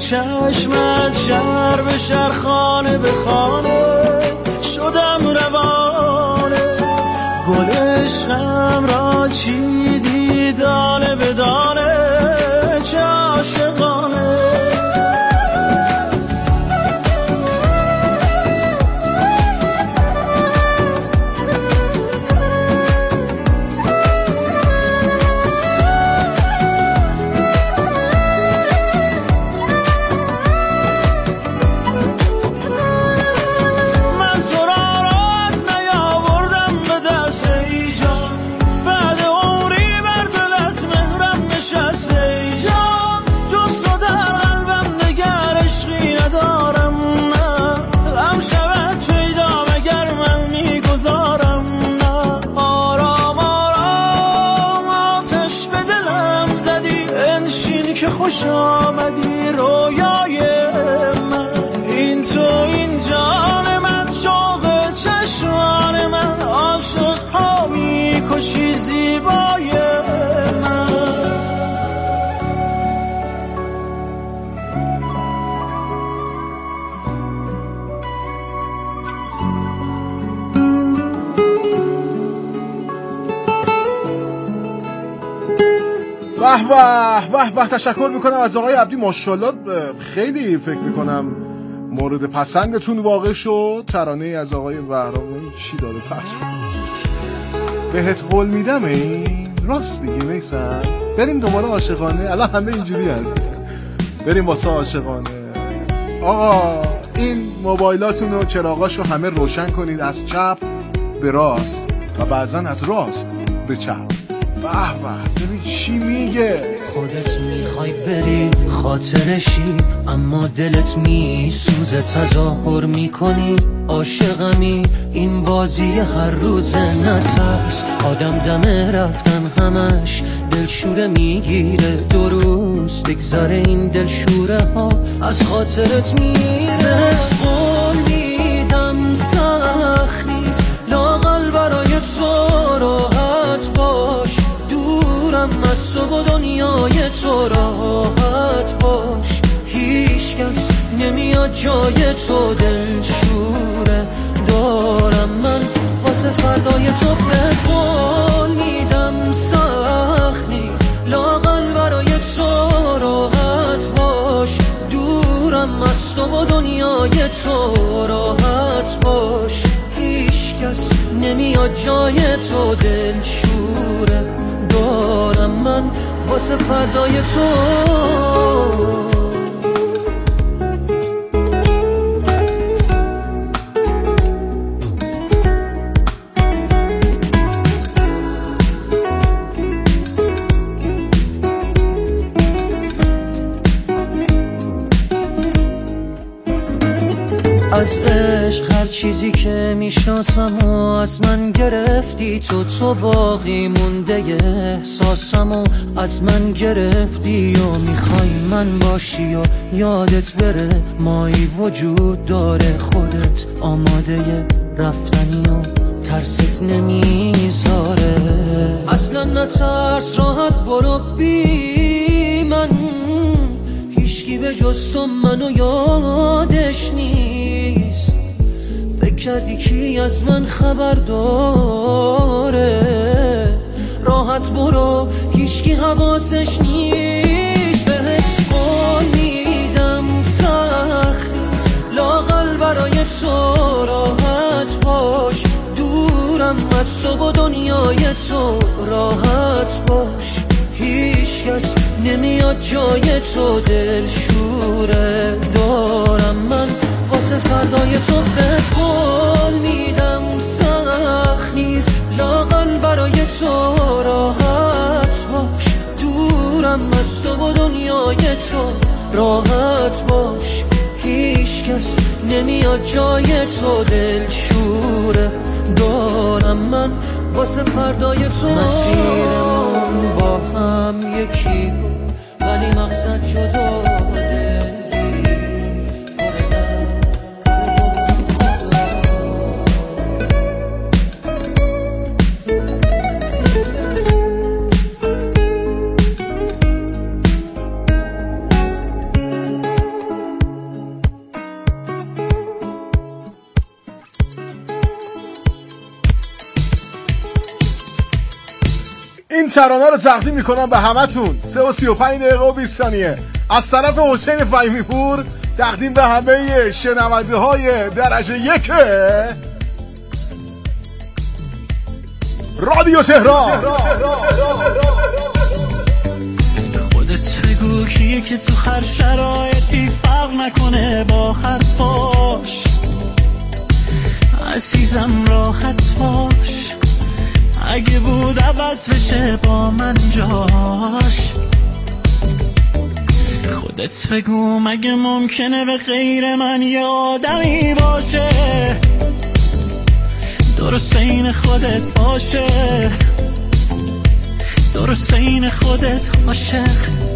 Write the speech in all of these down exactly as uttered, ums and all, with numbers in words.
چشمت شهر به شهر خانه به خانه شدم روانه گل عشقم را چیدی دانه به دانه چه عاشقانه خوش آمدی رویای من این تو این جان من شوق چشمان من عاشق ها می کشی زیبای من به به به به تشکر میکنم از آقای عبدی. ماشاءالله خیلی فکر میکنم مورد پسندتون واقع شد. ترانه از آقای وهرام چی داره پخش بهت قول میدم. این راست میگی میسن؟ بریم دوباره عاشقانه. الان همه اینجوری هست. بریم واسه عاشقانه. آقا این موبایلاتون و چراغاشو همه روشن کنید از چپ به راست و بعضا از راست به چپ. به به ببین چی میگه. خودت میخوای بری خاطرشی اما دلت میسوزه تظاهر میکنی عاشقمی این بازی هر روز نترس آدم دمه رفتن همش دلشوره میگیره دو روز بگذاره این دلشوره ها از خاطرت میره قول میدم سخت نیست لااقل برای تو راحت باش دورم از تو و دنیای تو راحت باش هیچ کس نمیاد جای تو دلشوره دارم من واسه فردای تو بهت قول میدم سخت نیست لااقل برای تو راحت باش دورم از تو و دنیای تو راحت باش هیچ کس نمیاد جای تو دلشوره دارم من واسه فردای تو از عشق هر چیزی که میشناسم و از من گرفتی تو تو باقی مونده احساسم و از من گرفتی و میخوای من باشی و یادت بره مایی وجود داره خودت آماده رفتنی و ترست نمیذاره اصلا نترس راحت برو بی من هیچکی به جز تو منو یادش نیست فکر کردی کی از من خبر داره راحت برو هیچکی حواسش نیست بهت قول میدم سخت نیست لااقل برای تو راحت باش دورم از تو و دنیای تو راحت باش هیچ کس نمیاد جای تو دلشوره دارم من واسه فردای تو بهت قول میدم سخت نیست لااقل برای تو راحت باش دورم از تو و دنیای تو راحت باش هیچ کس نمیاد جای تو دلشوره دارم من واسه فردای تو مسیرمون با هم یکی ولی مقصد جدا ترانه رو تقدیم میکنم به همتون. سه و سی و پنج دقیقه و بیست ثانیه از طرف حسین فهیمی پور، تقدیم به همه شنونده های درجه یک رادیو تهران. خودت بگو کیه که تو هر شرایطی فرق نکنه با حرفاش. عزیزم راحت باش، اگه بود عوض بشه با من جاش. خودت بگو مگه ممکنه به غیر من یه آدمی باشه درست این خودت باشه، درست این خودت عاشق.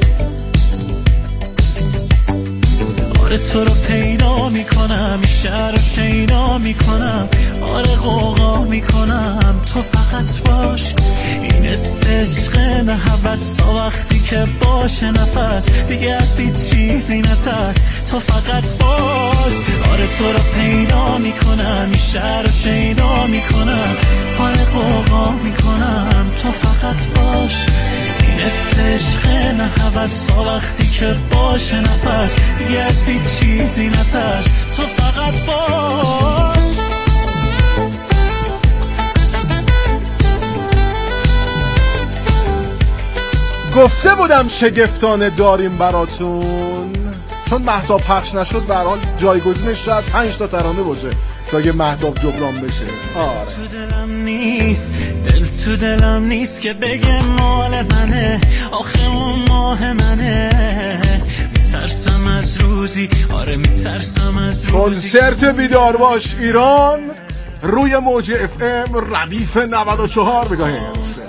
آره تو رو پیدا میکنم، این شهر رو شیدا میکنم، آره غوغا میکنم، تو فقط باش. این عشق نه هوس، وقتی که باشه نفس دیگه از هیچ چیزی نترس، تو فقط باش. آره تو رو پیدا میکنم، این شهر رو شیدا میکنم، آره غوغا میکنم، تو فقط باش. این عشق نه هوس، وقتی که باشه نفس دیگه از هیچ چیزی نترس، تو فقط باش. گفته بودم شگفتانه داریم براتون، چون مهتاب پخش نشد به هر حال جایگزینش شاید پنج تا ترانه باشه تا اگه مهتاب جبران بشه. آره تو دلم نیست، دل تو دلم نیست که بگه مال منه، آخه اون ماه منه. میترسم از روزی، آره میترسم از روزی کنسرت بیدار باش ایران روی موج اف ام ردیف نود و چهار بگاهیم.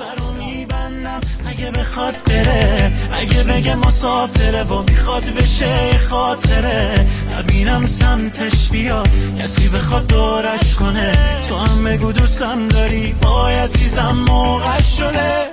اگه بخواد بره، اگه بگه مسافره و میخواد بشه خاطره، نبینم سمتش بیاد کسی بخواد دورش کنه. تو هم بگو دوستم داری، وای عزیزم موقع شده.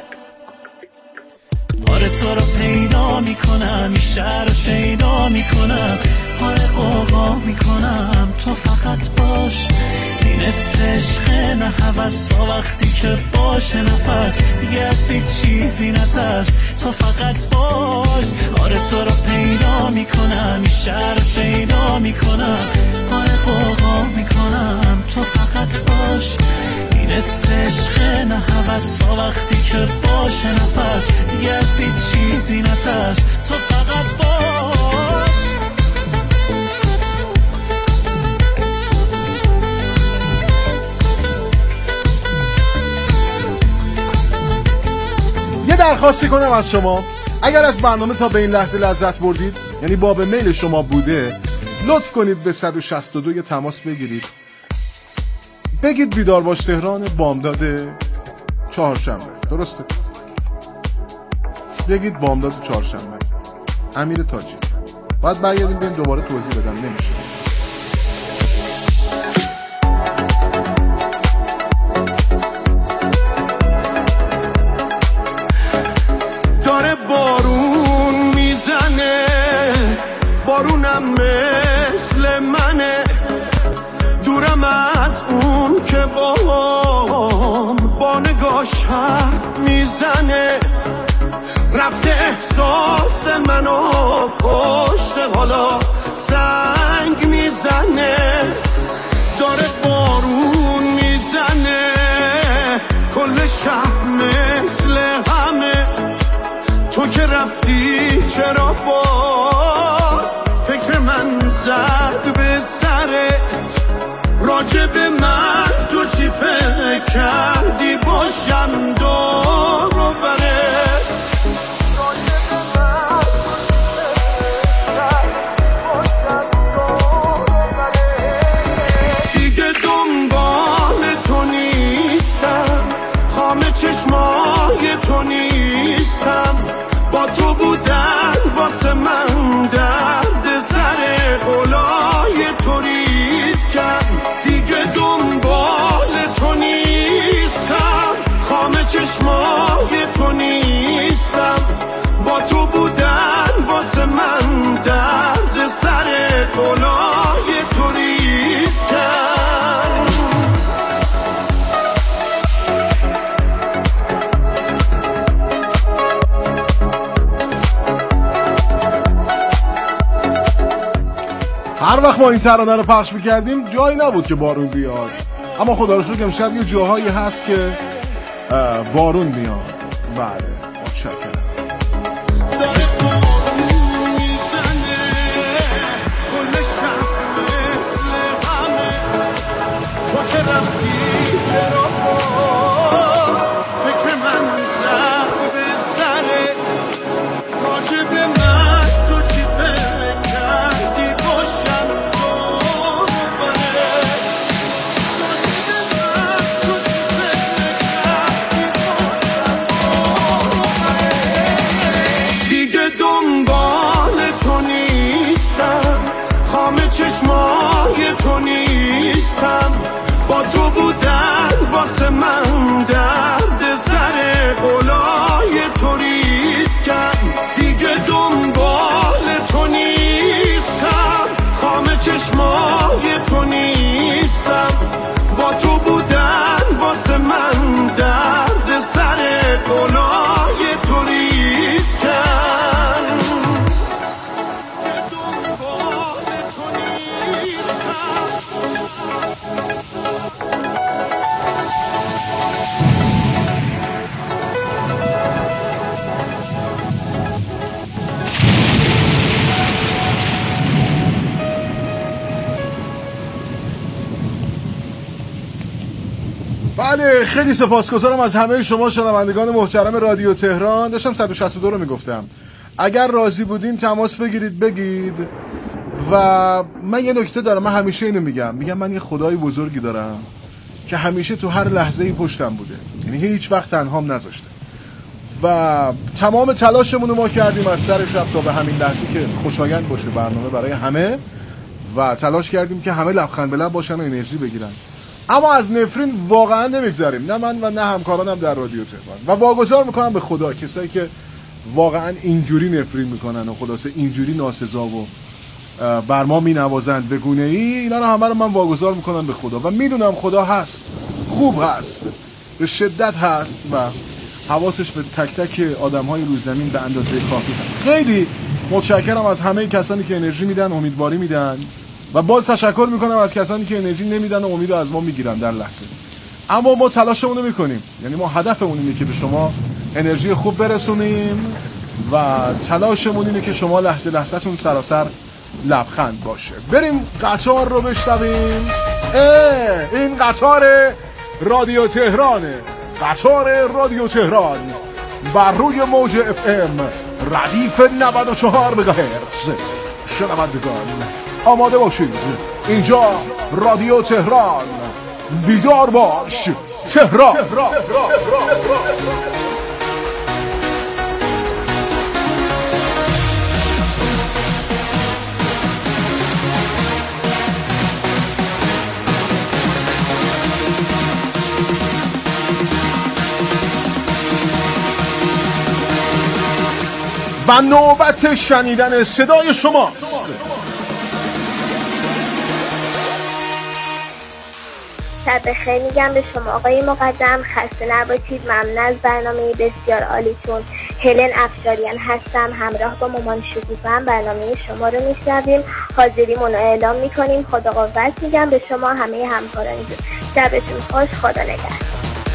آره تو رو پیدا میکنم، این شهر رو شیدا میکنم، آره غوغا میکنم، تو فقط باش. این عشق نه هوس، وقتی که باشه نفس دیگه از هیچ چیزی نترس، تو فقط باش. آره تو رو پیدا میکنم، این شهر رو شیدا میکنم، آره غوغا میکنم، تو فقط باش. این عشق نه هوس، وقتی که باشه نفس دیگه از هیچ چیزی نترس، تو فقط باش. یه درخواستی کنم از شما، اگر از برنامه تا به این لحظه لذت بردید، یعنی باب میل شما بوده، لطف کنید به صد و شصت و دو یه تماس بگیرید، بگید بیدار باش تهران بامداد چهارشنبه، درسته؟ بگید بامداد چهارشنبه امیر تاجی. باید برگردیم بیم دوباره توضیح بدم، نمیشه. داره بارون میزنه، بارونم مثل منه، دورم از اون که باهم با نگاش حرف میزنه، رفته احساس منو پشت حالا زنگ میزنه. داره بارون میزنه، کل شهر مثل همه، تو که رفتی چرا باز فکر من زد به سرت، راجب من تو چی فکر کردی باشم دور و برت. دیگه دنبال تو نیستم، خامه چشمای تو نیستم، با تو بودن واسه من درد سر قلای تو ریسکم. دیگه دنبال تو نیستم، خامه چشمای تو نیستم، هر وقت ما این ترانه رو پخش میکردیم جایی نبود که بارون بیاد، اما خدا رو شکر امشب یه جاهایی هست که بارون میاد. بله متشکرم. چشمای تو نیستم، با تو بودن واسه من درد سر قلای تو ریسکم، دیگه دنبال تو نیستم، خام چشمای تو نیستم، با تو بودن واسه من درد سر قلای تو ریسکم. بله خیلی سپاسگزارم از همه شما شنوندگان محترم رادیو تهران. داشتم صد و شصت و دو رو میگفتم، اگر راضی بودین تماس بگیرید بگید. و من یه نکته دارم، من همیشه اینو میگم میگم من یه خدای بزرگی دارم که همیشه تو هر لحظه‌ای پشتم بوده، یعنی هیچ وقت تنهام نذاشته و تمام تلاشمون رو ما کردیم از سر شب تا به همین لحظه که خوشایند باشه برنامه برای همه و تلاش کردیم که همه لبخند به لب باشن و انرژی بگیرن، اما از نفرین واقعا نمیگذریم، نه من و نه همکارانم در رادیو تهران. و واگذار میکنم به خدا کسایی که واقعا اینجوری نفرین میکنن و خلاصه اینجوری ناسزا و بر ما مینوازند به گونه ای، اینا رو همه رو من واگذار میکنم به خدا و میدونم خدا هست، خوب هست، به شدت هست و حواسش به تک تک آدم‌های روی زمین به اندازه کافی هست. خیلی متشکرم از همه کسانی که انرژی میدن، امیدواری میدن و باز تشکر میکنم از کسانی که انرژی نمیدن و امید از ما میگیرن در لحظه. اما ما تلاشمون رو میکنیم، یعنی ما هدفمون اینه که به شما انرژی خوب برسونیم و تلاشمون اینه که شما لحظه لحظه‌تون سراسر لبخند باشه. بریم قطار رو بشنویم. این قطار رادیو تهرانه، قطار رادیو تهران بر روی موج اف ام ردیف نود و چهار مگاهرتز. شنوندگان آماده باشید، اینجا رادیو تهران، بیدار باش تهران. و نوبت شنیدن صدای شماست. شب بخیر میگم به شما آقای مقدم، خسته نباشید. ممنون از برنامه بسیار عالیتون. هلن افشاریان هستم، همراه با مامان شکوفم برنامه شما رو میشنویم، حاضریمون رو اعلام میکنیم. خدا قوت میگم به شما همه همکارانتون. شبتون خوش، خدا نگهدار.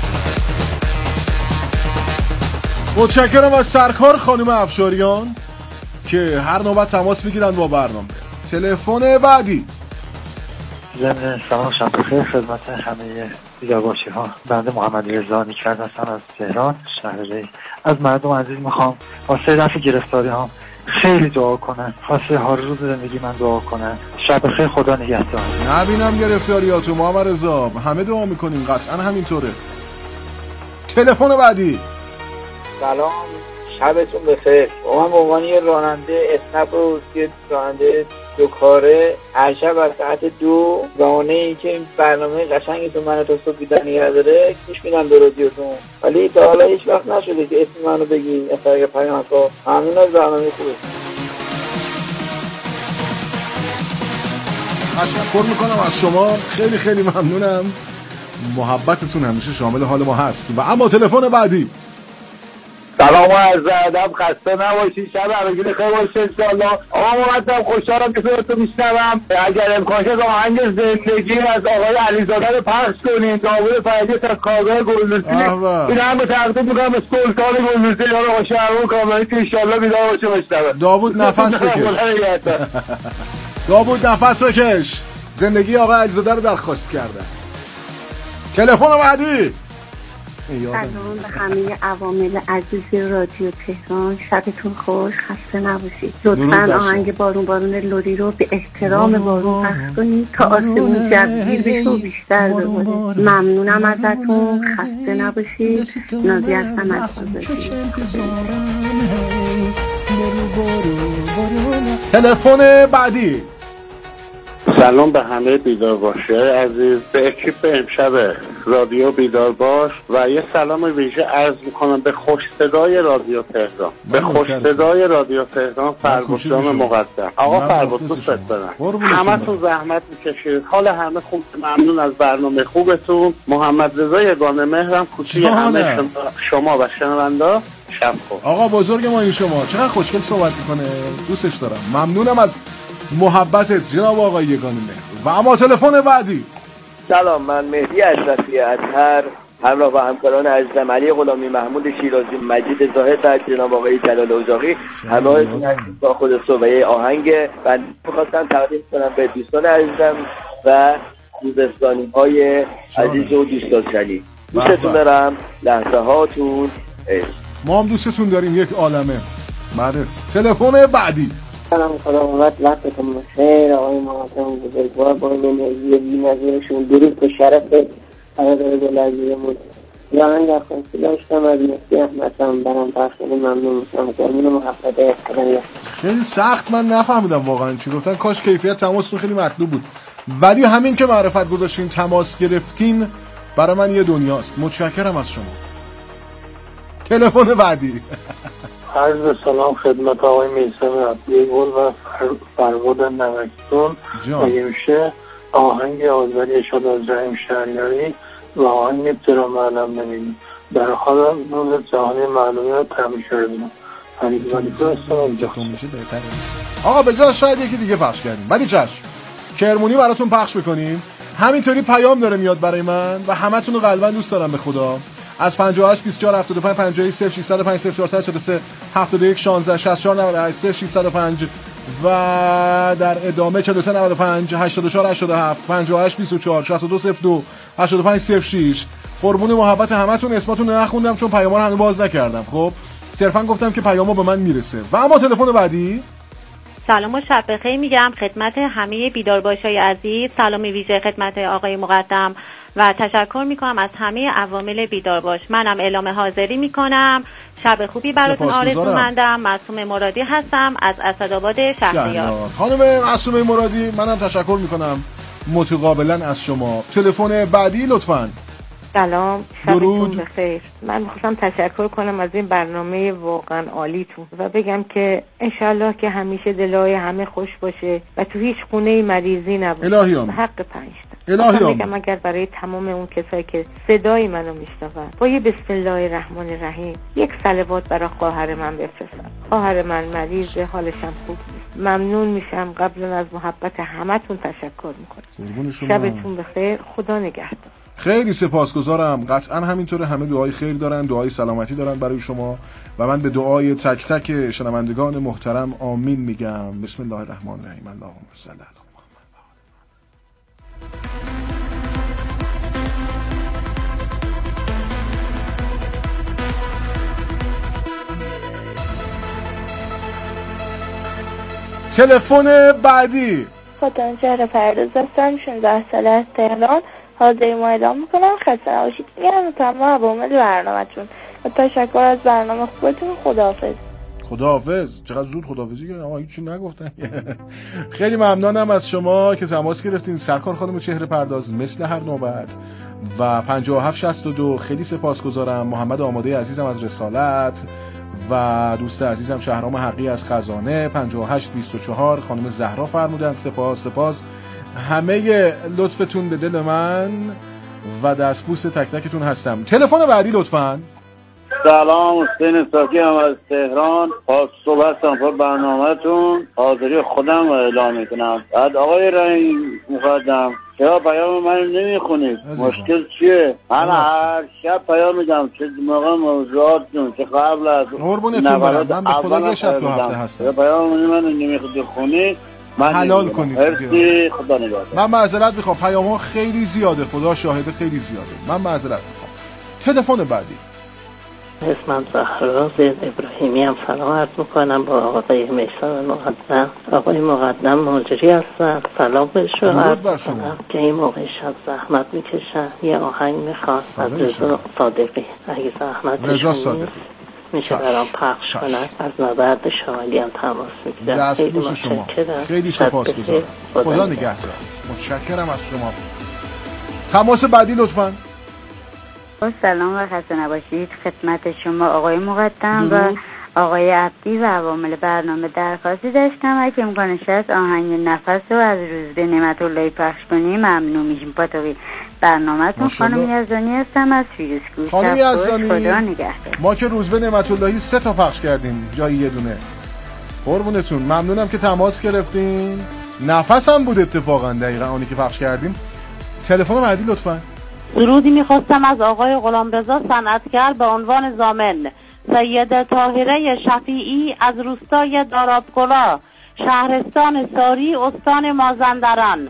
متشکرم از سرکار خانم افشاریان که هر نوبت تماس میگیرن با برنامه. تلفن بعدی. ضمن سلام شب بخیر خدمت همه بیدارباشی ها. بنده محمد رضا نیکرد هستم از تهران شهر ری. از مردم عزیز میخوام واسه رفع گرفتاری ها خیلی دعا کنن، واسه هر روز زندگی من دعا کنن. شب بخیر، خدا نگهدار. نبینم گرفتاریاتو محمد رضا، همه دعا میکنیم قطعا همینطوره. تلفن بعدی. سلام، شبتون بخیر. من به عنوان یه راننده اسنپ و یه راننده دو کاره هر شب از ساعت دو زمانه ای که این برنامه قشنگتون منو تا صبح بیدار نگه داره گوش میدم به رادیوتون، ولی تا حالا هیچ وقت نشده که اسم منو بگی از طریق پیام ها. ممنون از برنامه خوبه. تشکر میکنم از شما، خیلی خیلی ممنونم. محبتتون همیشه شامل حال ما هست. و اما تلفن بعدی. سلام و عرض ادب، خسته نباشید، شب همگی خیر باشه انشالله. آقا مقدم خوشحالم که صداتو میشنوم. اگر امکان شد آهنگ زندگی از آقای علیزاده رو پخش کنین. داوود فرجی از کارگاه گلدوستی این هم به تقدیم میکنم به سلطان گلدوستی یا آقا شهرام کاملی که انشالله بیدار باشه بشنوه. داوود نفس بکش. داوود نفس بکش. زندگی آقای علیزاده رو درخواست کردن. تلفن بعدی. سلام به همه عوامل عزیز رادیو تهران، شبتون خوش، خسته نباشید. لطفاً آهنگ بارون بارون لوری رو به احترام بارون پخش کنید تا آسمون جوگیر بشه و بیشتر بباره. ممنونم ازتون، خسته نباشید. نازی هستم از تلفن بعدی. سلام به همه بیدار باشه عزیز، به اکیپ امشب رادیو بیدار باش و یه سلام ویژه عرض میکنم به خوش صدای رادیو تهران، به خوش صدای رادیو تهران فربود جان مقدم. آقا فربود دوست دارم، همه تون زحمت میکشید، حال همه خوب، ممنون از برنامه خوبتون. محمد رضا یگانه مهرم، کوچی همه شما, شما و شنونده. شب خوب. آقا بزرگ ما این شما چقدر خوشگل صحبت میکنه، دوستش دارم. ممنونم از محبتت جناب آقای یگانه مهر. و اما تلفن بعدی. سلام، من مهدی اشرفی اطهر همراه با همکاران عزیزم علی غلامی، محمود شیرازی، مجید زاهد و جناب آقای جلال اوزاقی همراهتون هستیم با خود صوبه آهنگ و می‌خواستم تقدیم کنم به دوستان عزیزم و دوستانی های عزیز و دوست داشتنی. دوستتون دارم، لحظه هاتون. ما هم دوستتون داریم، یک عالمه. بعد تلفن بعدی. سلام، خدا وقت وقتتون بخیر. آقای مقدم بزرگوار با این انرژی بی‌نظیرشون درود به شرف قرارداد دل‌عزیزمون. یا آهنگ خاصی داشتم از مهدی احمدم، برام پخش کنید ممنون میشم. قربون محبت احترام. خیلی سخت من نفهمیدم واقعا چی گفتن. کاش کیفیت تماستون خیلی مطلوب بود، ولی همین که معرفت گذاشتین، تماس گرفتین، برای من یه دنیاست. متشکرم از شما. تلفن بعدی. عرض سلام خدمت آقای میثم عبدی گل و فرود نمکتون. اگه میشه آهنگ آذری شد از رحیم شهریاری و آهنگ ترا معلم نمیدیم در حال روز جهانی معلومیات تعمیل شده بودم. همیدواری که استان میشه بهتره. آقا به جاش شاید یکی دیگه پخش کردیم، ولی چشم کرمونی براتون پخش بکنیم. همینطوری پیام داره میاد برای من و همتون رو قلبا دوست دارم به خدا. از پنجاه و هشت بیست و چهار هفتاد و پنج پنجاه و یک صفر ششصد و پنج صفر چهارصد و چهل و سه هفتاد و یک شانزده شصت و چهار نود و هشت صفر ششصد و پنج و در ادامه چهل و سه نود و پنج هشتاد و چهار هشتاد و هفت پنجاه و هشت بیست و چهار شصت و دو صفر دو هشتاد و پنج صفر شش. قربون محبت همتون. اسماتون رو نخوندم چون پیاما رو هنوز باز نکردم. خب صرفا گفتم که پیاما به من میرسه. و اما تلفن بعدی. سلام و شب بخیر میگم خدمت همه بیدارباشای عزیز. سلام ویژه خدمت آقای مقدم و تشکر میکنم از همه عوامل بیدارباش. منم اعلام حاضری میکنم. شب خوبی براتون آرزومندم. معصومه مرادی هستم از اسدآباد شهریار. خانم معصومه مرادی، منم تشکر میکنم متقابلا از شما. تلفن بعدی لطفاً. سلام، شبتون بخیر. من میخواستم تشکر کنم از این برنامه واقعا عالیتون و بگم که انشالله که همیشه دلای همه خوش باشه و تو هیچ خونه مریضی نباشه. الهی آمین. حق پنج تا. الهی آمین. میگم اگر برای تمام اون کسایی که صدای منو میشنون با یه بسم الله الرحمن الرحیم یک صلوات برای خواهر من بفرستن. خواهر من مریضه، حالشم خوب نیست. ممنون میشم. قبلا از محبت همتون تشکر میکنم. شبتون بخیر. خدا نگهدار. خیلی سپاسگزارم. قطعا همینطوره. همه دعای خیر دارن، دعای سلامتی دارن برای شما و من به دعای تک تک شنوندگان محترم آمین میگم. بسم الله الرحمن الرحیم. اللهم صل علی محمد. تلفن بعدی. خدا جهر پرداز هستم، شانزده ساله از تهران. حاضر ما اعلام میکنم. خسته نباشید میگم تمام عوامل برنامه‌تون و تشکر از برنامه خوبتون. خداحافظ. خداحافظ. چقدر زود خداحافظی کردن. آقا هیچی نگفتن. خیلی ممنونم از شما که تماس گرفتین. سرکار خانم چهره پرداز مثل هر نوبت و پنجاه و هفت شصت و دو خیلی سپاسگزارم. محمد آماده عزیزم از رسالت و دوست عزیزم شهرام حقی از خزانه. پنجاه و هشت بیست و چهار خانم زهرا فرمودن. سپاس سپاس همه لطفتون به دل من و دستبوس تک تکتون هستم. تلفن بعدی لطفاً. سلام، حسین ساکی هم از تهران. پاس صبح هستم پر برنامه‌تون. حاضری خودم اعلام میکنم. بعد آقای رحیم مقدم چرا پیام من نمیخونید؟ مشکل چیه؟ من هر شب پیام میدم، چه موقع موضوعاتتون چه قبل از قربونتون برم. من به خدا یه شب تو هفته هستم. چرا پیام من نمیخونید خونید؟ من حلال کنید. مرسی، خدا نگهدار. من معذرت میخوام، پیام‌ها خیلی زیاده، خدا شاهد خیلی زیاده. من معذرت میخوام. تلفن بعدی. اسمم زهرا زید ابراهیمی هم سلام عرض میکنم با آقای میثم مقدم. آقای مقدم مهاجری هستم. سلام به شما عرض میکنم که این موقع شب زحمت میکشن. یه آهنگ میخوام از رضا صادقی. اگه زحمت رضا صادقی میشه برام پخش کنن. از نبرد شمالی هم تماس میگیرم. دست بوس شما. خیلی سپاسگزارم. خدا نگهدار. متشکرم از شما. تماس بعدی لطفاً. سلام و خسته نباشید خدمت شما آقای مقدم و آقای عبدی و عوامل برنامه. درخواستی داشتم اگه امکانش هست آهنگ نفس رو از روزبه نعمت اللهی پخش کنیم ممنون میشیم. پاتوقی برنامه‌تون. خانم یزدانی هستم از فیروزکوه. خانم یزدانی خدا نگهدار. ما که روزبه نعمت اللهی سه تا پخش کردیم جای یه دونه. قربونتون، ممنونم که تماس گرفتین. نفسم بود اتفاقا دقیقاً اونی که پخش کردیم. تلفن بعدی لطفاً. درودی میخواستم از آقای غلامرضا صنعتگر به عنوان ضامن. سید طاهره شفیعی از روستای دارابکلا، شهرستان ساری، استان مازندران.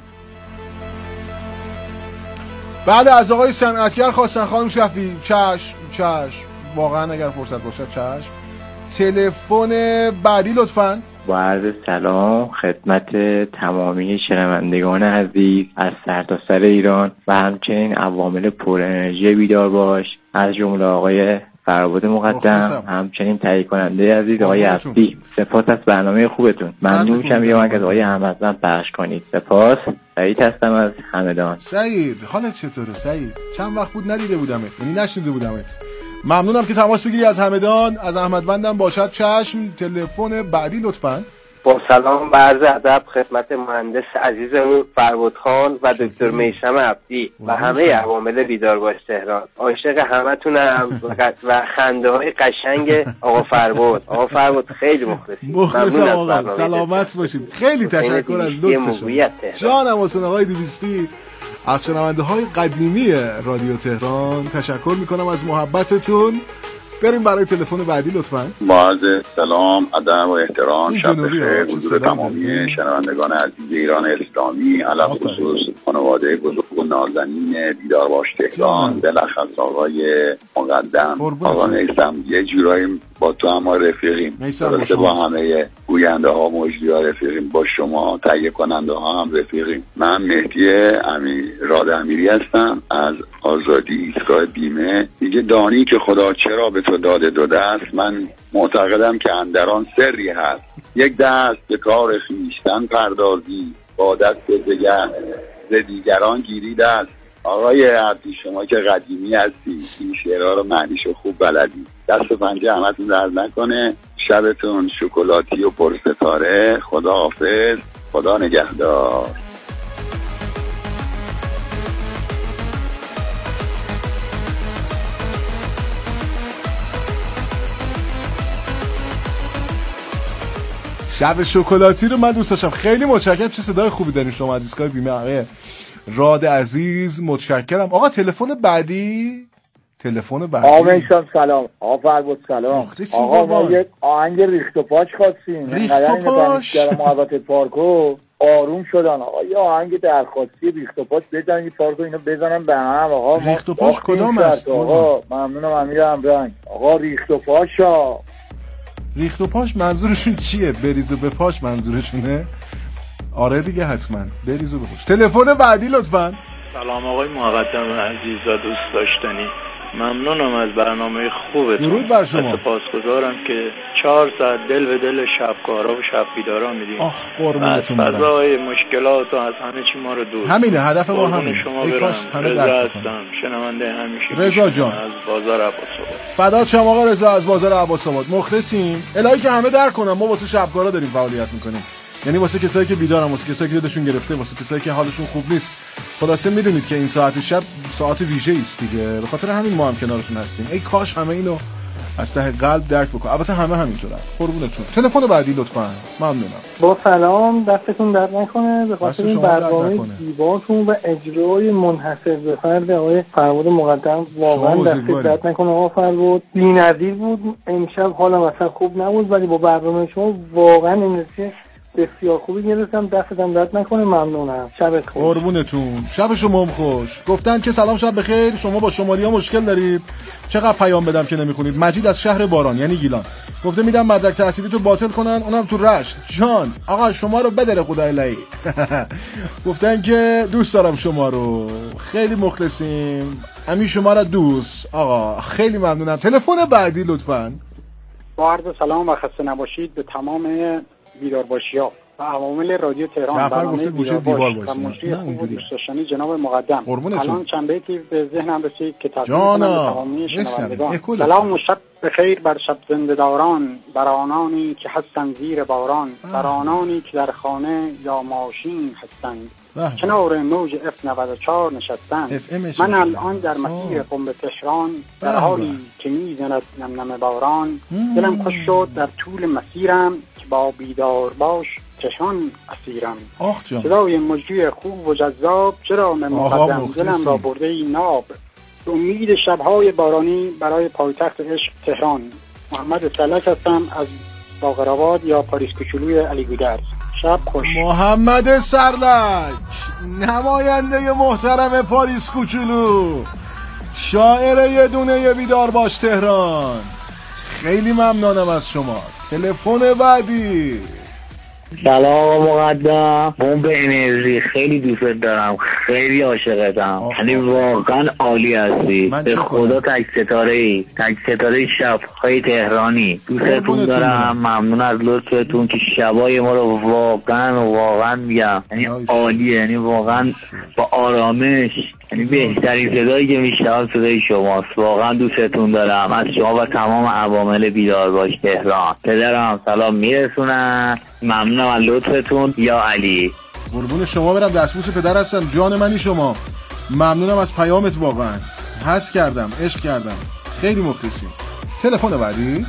بعد از آقای صنعتگر خواستن خانم شفیعی. چشم چشم، واقعا اگر فرصت باشد چشم. تلفن بعدی لطفاً. با عرض سلام خدمت تمامی شنوندگان عزیز از سرتاسر ایران و همچنین عوامل پر انرژی بیدار باش از جمله آقای فرباد مقدم، همچنین تهیه کننده عزیز آقای عبدی. سپاس از برنامه خوبتون. ممنون میشم یه آهنگ از آقای احمدزن پخش کنید. سپاس. سعید هستم از همدان. سعید حالت چطوره سعید؟ چند وقت بود ندیده بودمت، یعنی نشنیده بودمت. ممنونم که تماس بگیری از همدان. از احمدوندم باشد چشم. تلفن بعدی لطفاً. با سلام و عرض ادب خدمت مهندس عزیزمون فرباد خان و دکتر میثم عبدی و همه عوامل بیدار باش تهران. عاشق همتونم و خنده های قشنگ آقا فرباد. آقا فرباد خیلی مخلصی. مخلصم آقا، سلامت باشید. خیلی تشکر از لطف شما. جانم حسین آقای دویستی. از شنونده های قدیمی رادیو تهران تشکر میکنم از محبتتون. بریم برای تلفن بعدی لطفاً. با عرض سلام، ادب و احترام، شب بخیر حضور تمامی شنوندگان عزیز ایران اسلامی، علاوه خصوص خانواده بزرگ و نازنین بیدار باش تهران، بالاخص آقای مقدم، آقا میثم. یه جورایی با تو هم رفیقیم، درسته با همه گوینده ها مجری ها رفیقیم، با شما تهیه کننده ها هم رفیقیم. من مهدی امیر راد امیری هستم از آزادی ایستگاه بیمه. میگه دانی که خدا چرا به تو داده دو دست، من معتقدم که اندران سری هست. یک دست به کار خویشتن پردازی، با دست دیگر ز دیگران گیری دست. آقای عبدی شما که قدیمی هستی این شعرها رو معنیشو خوب بلدی. دست و پنجه همتون درد نکنه. شبتون شکلاتی و پرستاره. خدا حافظ، خدا نگهدار. شب شکلاتی رو من دوست داشتم. خیلی متشکرم. چه صدای خوبی دارین شما از ایستگاه بیمه آقای راد عزیز. متشکرم. آقا تلفن بعدی. تلفن بعدی. آقا میثم سلام. آقا فرباد سلام. آقا ما یک آهنگ ریخت و پاچ خواستیم. ریخت و پاچ محوطه پارکو آروم شدن. آقا یه آهنگ درخواستی ریخت و پاچ بزنن، پارکو اینو بزنن به هم. آقا ریخت و پاچ کدام است؟ آقا ممنونم امیر امرنگ. آقا ریخت و پاچا. ریخت و پاش منظورشون چیه؟ بریز و به پاش منظورشونه؟ آره دیگه حتما بریز و به پاش. تلفن بعدی لطفاً. سلام آقای مقدم عزیز و دوست داشتنی، ممنونم از برنامه خوبتون. درود بر شما. سپاسگزارم که چهار ساعت دل به دل شبکارا و شب بیدارا میدیم. آخ قربونتون برم. از فضای مشکلات و از همه چی ما رو دور. همینه هدف ما همینه. ای کاش همه درک کنن. شنونده همیشه رضا جان از بازار عباس‌آباد. فدات شم آقا رضا از بازار عباس‌آباد. مخلصیم. الهی که همه درک کنن ما واسه شبکارا داریم فعالیت میکنیم. یعنی واسه کسایی که بیدارن، واسه کسایی که دلشون گرفته، واسه کسایی که حالشون خوب نیست. خلاصه میدونید که این ساعت شب ساعت ویژه‌ای است دیگه. به خاطر همین ما هم کنارتون هستیم. ای کاش همه اینو از ته قلب درک بکنم. البته همه همینطورن. قربونتون. تلفن بعدی لطفاً. ممنونم. با سلام، دستتون درد نکنه به خاطر این برنامه زیباتون و اجرای منحصر به فرد آقای فربود مقدم. واقعا دست درد نکنه آقا فربود. بی‌نظیر بود. امشب حالم اصلا خوب نبود ولی با برنامه شما واقعا انرژی بسیار خوبی گرفتم. دستتون درد نکنه. ممنونم. شبت خوش. قربونتون. شب شما هم خوش. گفتن که سلام شب بخیر. شما با شمالی‌ها مشکل دارید. چقدر پیام بدم که نمیخونید. مجید از شهر باران یعنی گیلان گفته میدم مدرک تحصیلی تو باطل کنن، اونم تو رشت. جان آقا شما رو بدره خدای الهی. گفتن که دوست دارم شما رو، خیلی مخلصیم، همین شما رو دوست. آقا خیلی ممنونم. تلفن بعدی لطفاً. با عرض سلام و خسته نباشید به تمام بیدارباشی‌ها و عوامل رادیو تهران. برنامه بیدارباش و مجری خوب و دوست داشتنی جناب مقدم. الان چند بیتی به ذهنم رسید که تقدیم کنم به تمامی شنوندگان. سلام و شب بخیر بر شب زنده‌داران، بر آنانی که هستند زیر باران، بر آنانی که در خانه یا ماشین هستند، کنار موج اف نود و چهار نشستند. من الان در مسیر قم به تهران، در حالی که میزند نم نم باران، دلم خوش شد در طول مسیرم که با بیدار باش تهران اسیرم. صدای مجری خوب و جذاب چرا من مقدم دلم را برده ای ناب. به امید شبهای بارانی برای پایتخت عشق تهران. محمد سلک هستم از باقرآباد یا پاریس کوچولوی علی گودرز. شب خوش. محمد سرلک نماینده محترم پاریس کوچولو، شاعر یه دونه بیدار باش تهران، خیلی ممنونم از شما. تلفن بعدی. سلام مقدم، اون به انرژی خیلی دوست دارم، خیلی عاشقتم، یعنی واقعا عالی هستی. به خدا تک ستاره ای، تک ستاره شب‌های تهرانی. دوستتون دارم، ممنون از لطفتون که شبای ما رو واقعا واقعا میگم یعنی عالیه، یعنی واقعا با آرامش، یعنی بهترین صدایی که میشنوم صدای شماست. واقعا دوستتون دارم. از شما و تمام عوامل بیدار باش تهران. پدرم سلام میرسونم. ممنونم از لطفتون یا علی. قربون شما برم، دستبوس پدر هستم، جان منی شما. ممنونم از پیامت، واقعا حس کردم، عشق کردم، خیلی مخلصی. تلفن بعدی.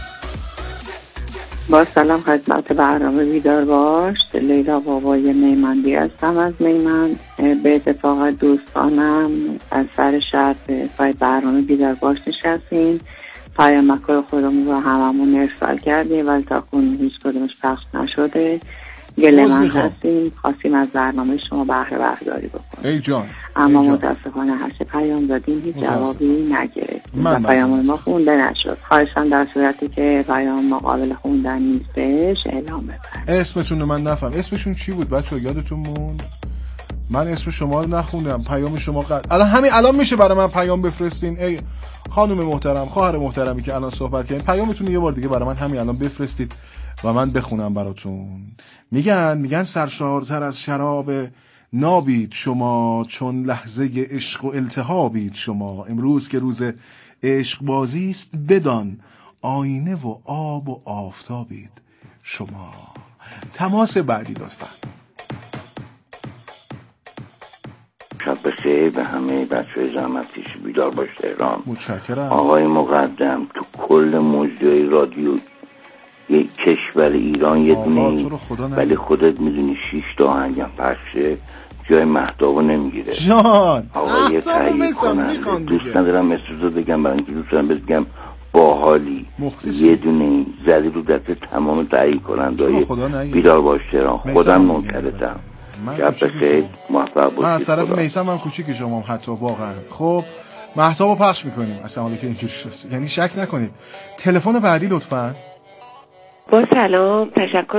با سلام خدمت برنامه بیدار باش، لیلا بابای میمندی هستم از میمند. به اتفاق دوستانم از سر شب پای برنامه بیدار باش نشستیم، پیامک‌های خودمون رو هممون ارسال کردیم ولی تا کنون هیچ کدومش پخش نشده. گله‌مند هستیم، خواستیم از برنامه شما بهره برداری بکنیم. ای جان. اما متاسفانه هر چه پیام دادیم هیچ جوابی نگرفتیم و پیام ما خونده نشد. خواهشاً در صورتی که پیام ما قابل خوندن نیستش اعلام بفرمایید. اسمتون رو من نفهم. اسمشون چی بود بچه‌ها؟ یادتون موند؟ من اسم شما رو نخوندم. پیام شما قد... الان همین الان میشه برای من پیام بفرستین؟ ای خانم محترم، خواهر محترمی که الان صحبت کردین، پیامتون یه بار دیگه برای من همین الان بفرستید و من بخونم براتون. میگن میگن سرشارتر از شراب نابید شما، چون لحظه عشق و التهابید شما. امروز که روز عشق بازی است بدان، آینه و آب و آفتابید شما. تماس بعدی لطفاً. شب بخیر به همه بچه‌های زحمتکش بیدار باش تهران. متشکرم. آقای مقدم، تو کل موجهای رادیو یک کشور ایران یه دونه ولی خودت میدونی شیش تا آهنگم پخشه، جای مهتابو نمیگیره. جان آقای تهیه کننده، دوست ندارم مثل تو بگم، برای اینکه دوست دارم بگم باحالی، یه دونه زدی رو دست تمام تهیه کننده های بیدار باش تهران. خودم منکرتم. شب بخیر، موفق باشید. من از طرف میثم هم کوچیک شما هم حتی واقعا. خب مهتابو پخش میکنیم اصلا حالا که اینجوری شد، یعنی شک نکنید. تلفن بعدی لطفاً. با سلام، تشکر